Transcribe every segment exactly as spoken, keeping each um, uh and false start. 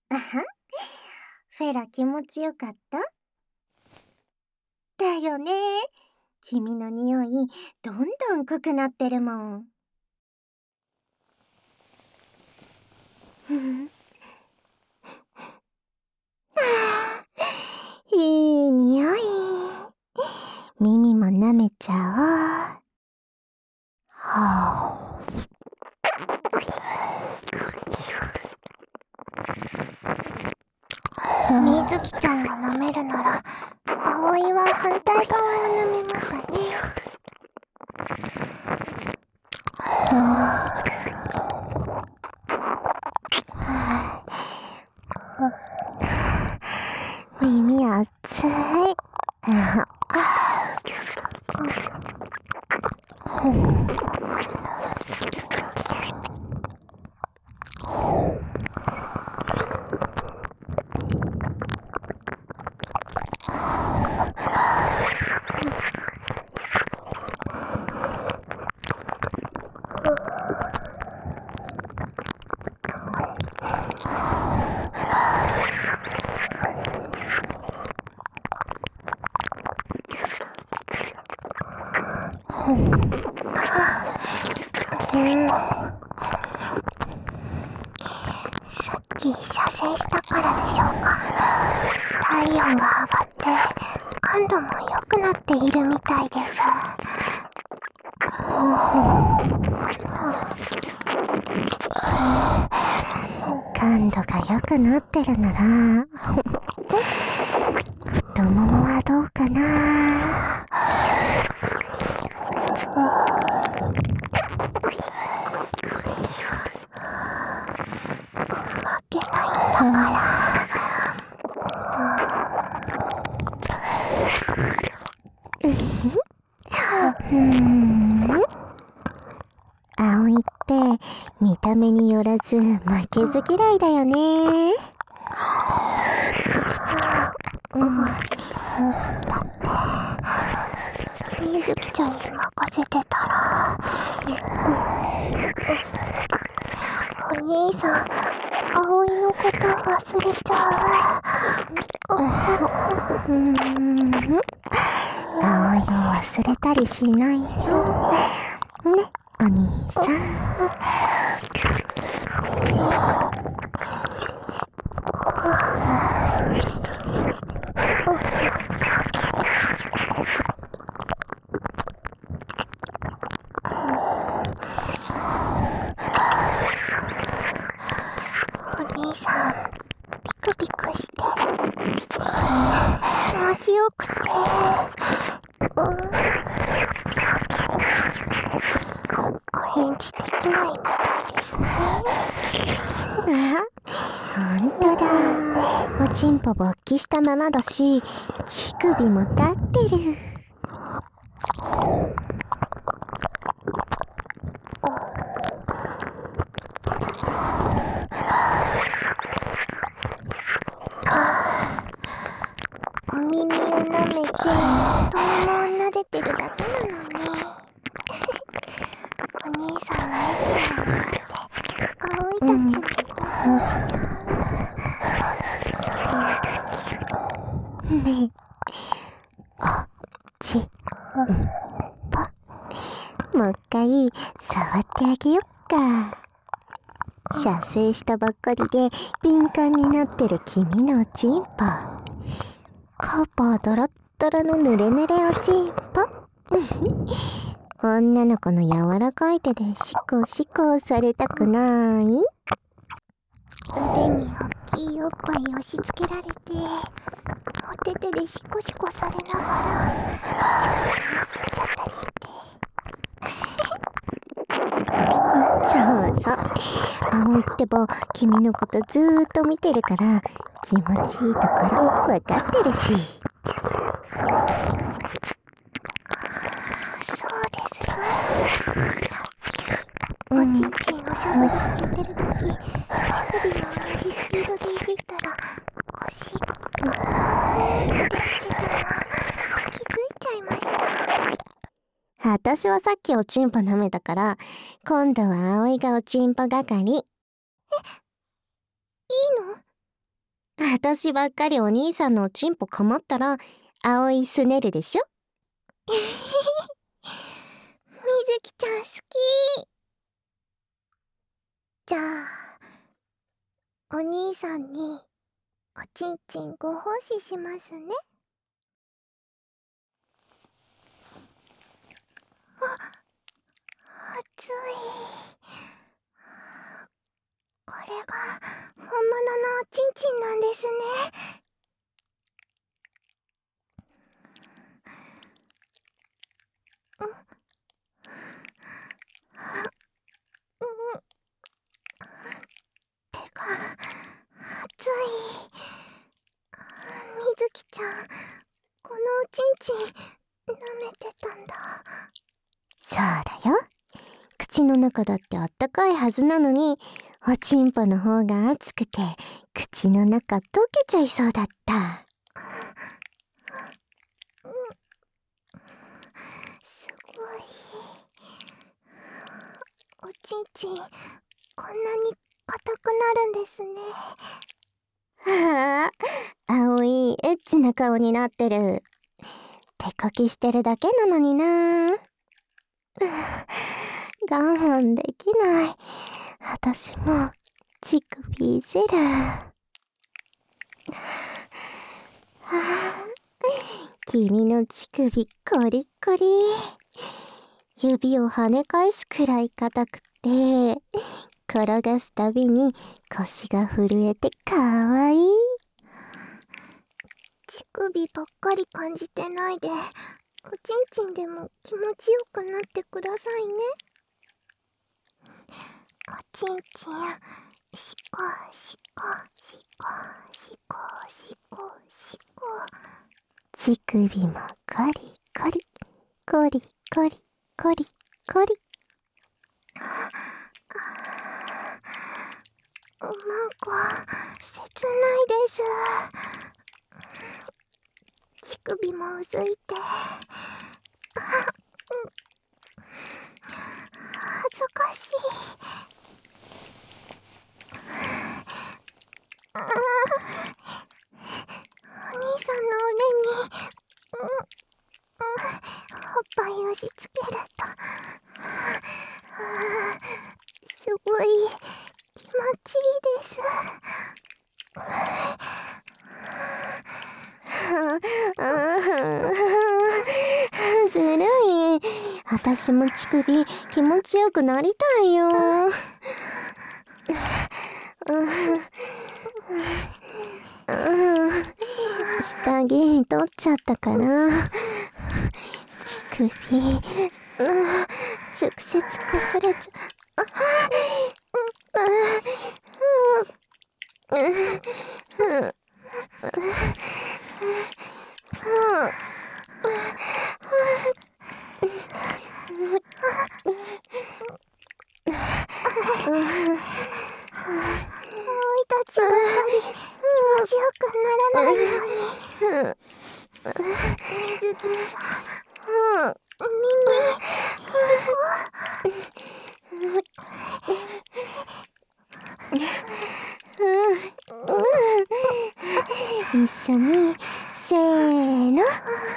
あは、フェラ気持ちよかった？だよね。君の匂い、どんどん濃くなってるもん。ふふ。ああ、いい匂い。耳も舐めちゃおう。はあ。みずきちゃんが舐めるなら、葵は反対側を舐めますね。耳熱い。さっき射精したからでしょうか。体温が上がって感度も良くなっているみたいです。感度が良くなってるなら太ももはどうかな。負けないんだから。うーん、葵って見た目によらず負けず嫌いだよね。うん、だってみずきちゃんに任せてたら、お兄さん葵のこと忘れちゃう。うーん、葵を忘れたりしないよね、お兄さん。お兄さんピクピクしてる。気持ちよくて、うん、お返事できないみたいですね。あ、ほんとだ。おちんぽ勃起したままだし、乳首も立ってる。お耳を舐めて太ももを撫でてるだけなのに。お兄さんのエッチなのって葵たちに興奮しちゃう。ねえ、おちんぽ、もう一回触ってあげよっか。射精したばっかりで敏感になってる君のおちんぽ。カバードラッドラのヌレヌレおちんぽ。女の子の柔らかい手でシコシコされたくない？腕に大きいおっぱい押し付けられて、お手手でシコシコされながら乳首を吸っちゃったりして。そうそう、葵ってば君のことずーっと見てるから気持ちいいところ分かってるし。そうですか。おちんちんをしゃぶりつけてるとき、乳首も同じスピードでいじったら腰グーってしてたな。気づいちゃいました。私はさっきおちんぽ舐めたから、今度は葵がおちんぽ係。え、いいの？ 私ばっかりお兄さんのおちんぽかまったら葵すねるでしょ。 みずきちゃん好き。じゃあお兄さんにおちんちんご奉仕しますね。あ、熱い。これが本物のおちんちんなんですね。うん、うん、手が熱い。みずきちゃん、このおちんちん舐めてたんだ。 そうだよ。口の中だってあったかいはずなのに、おちんぽの方が熱くて口の中溶けちゃいそうだった。 うん、すごい。おちんちんこんなに硬くなるんですね。 はあ、葵エッチな顔になってる。手こきしてるだけなのにな。我慢できない。私も乳首いじる。はあ、君の乳首コリッコリ。指を跳ね返すくらい硬くて、転がすたびに腰が震えてかわいい。 乳首ばっかり感じてないで、おちんちんでも気持ちよくなってくださいね。おちんちん、しこしこしこしこしこしこ。 乳首もコリコリコリコリコリコリ。 なんか切ないです。乳首もうずいて、あ、うん、恥ずかしい。あ、お兄さんの腕に、うん、うん、おっぱい押し付けると、あ、すごい気持ちいいです。 ずるい。私も乳首気持ちよくなりたいよ。下着取っちゃったから乳首、直接こすれちゃ葵たちばかり気持ちよくならないように。みずきちゃん、耳、 一緒にせーの。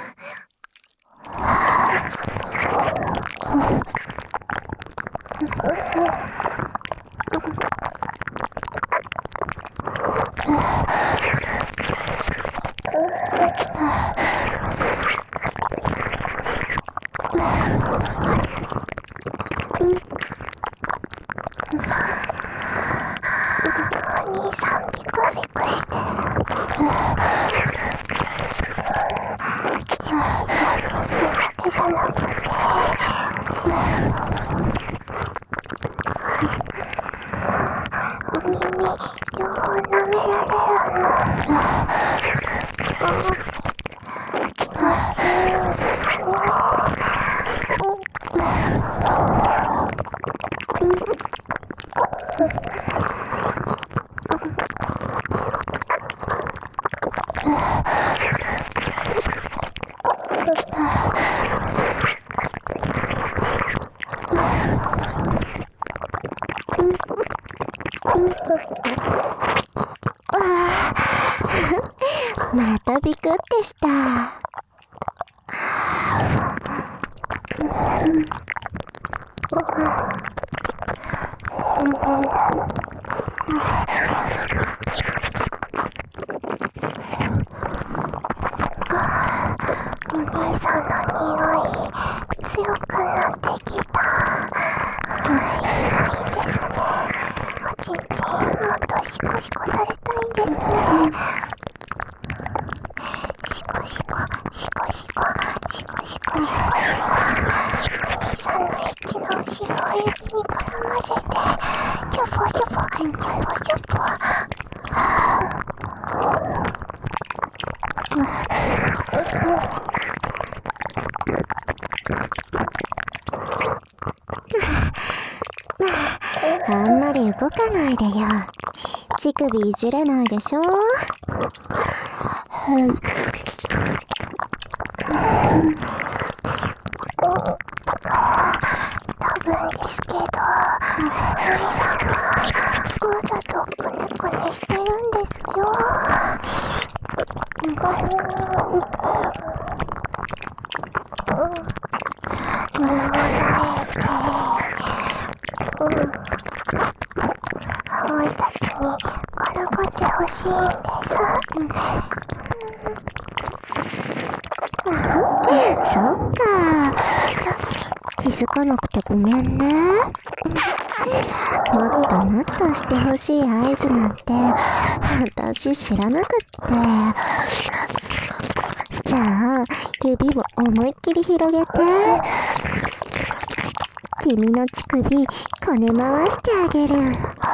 お兄さんビクビクしてる。ちゃんとおちんちんだけじゃなくて、お耳両方舐められるの。気持ちいいんですね。 ビクってした。 お姉さんの匂い強くなってきた。行きたいんですね。おちんちんもっとシコシコされたいんですね。シコシコシコシコシコシコシコシコ。お兄さんのエッチな後ろを指に絡ませてキョボキョボキョボキョボ。 あんまり動かないでよ。乳首いじれないでしょ。 多分ですけど、お兄さんはわざとくねくねしてるんですよ。胸を抱えて、葵たちにからかってほしいんです。 そっか。気づかなくてごめんね。もっともっとしてほしい合図なんて私知らなくって。じゃあ指を思いっきり広げて、君の乳首こね回してあげる。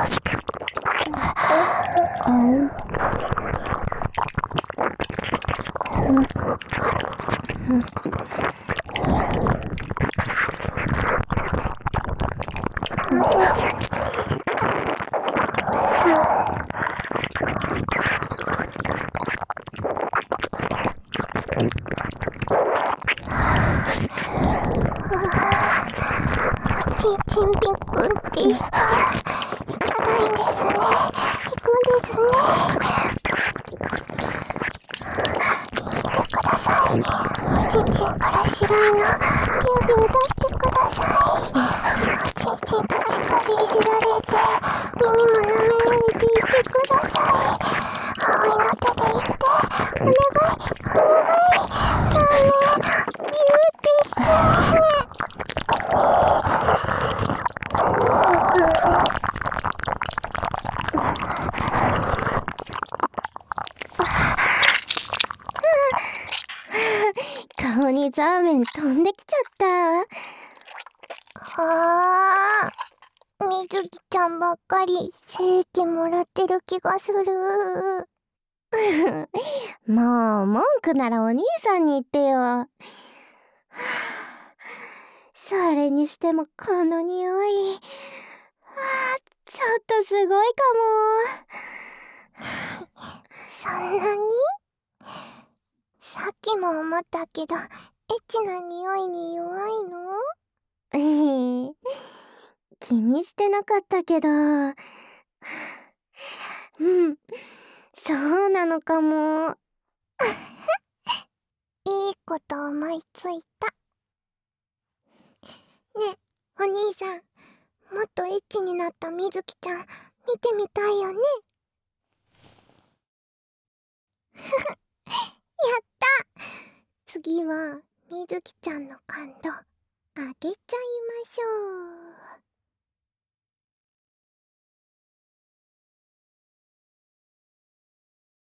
ちんちんぴんくんってした。行きたいんですね。行くんですね。聞いてください。おちんちんから白いのビュービュー出してください。おちんちんと乳首いじられて耳も舐められていてください。葵の手で言ってお願いお願い。ダメビューってして。 顔にザーメン飛んできちゃった。 あー、みずきちゃんばっかり精液もらってる気がする。 もう文句ならお兄さんに言ってよ。それにしてもこの匂い、あちょっとすごいかも。そんなに？さっきも思ったけど、エッチな匂いに弱いの？ ええ、気にしてなかったけど、うん、そうなのかも。 いいこと思いついた。ねえ、お兄さん、もっとエッチになったみずきちゃん、見てみたいよね？やった！次はみずきちゃんの感度上げちゃいましょう。